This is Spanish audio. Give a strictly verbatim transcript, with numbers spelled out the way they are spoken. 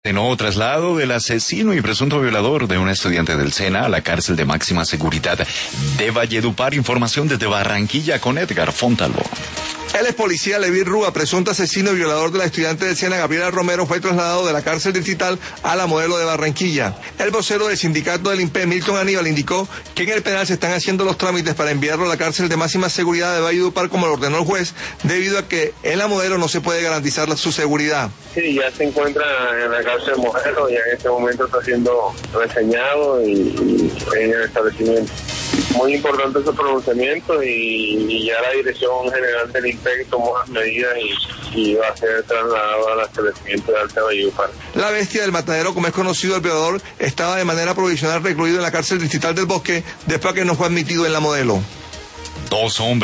De nuevo traslado del asesino y presunto violador de una estudiante del SENA a la cárcel de máxima seguridad de Valledupar. Información desde Barranquilla con Edgar Fontalvo. El ex policía Levi Rúa, presunto asesino y violador de la estudiante del SENA Gabriela Romero, fue trasladado de la cárcel distrital a la Modelo de Barranquilla. El vocero del sindicato del I N P E, Milton Aníbal, indicó que en el penal se están haciendo los trámites para enviarlo a la cárcel de máxima seguridad de Valledupar, como lo ordenó el juez, debido a que en la Modelo no se puede garantizar su seguridad. Sí, ya se encuentra en la cárcel de Modelo, ya en este momento está siendo reseñado y, y en el establecimiento. Muy importante ese pronunciamiento y, y ya la Dirección General del I N P E tomó las medidas y, y va a ser trasladado al establecimiento de Alta Valledupar. La bestia del matadero, como es conocido el violador, estaba de manera provisional recluido en la cárcel distrital del Bosque después que no fue admitido en la Modelo. Dos hombres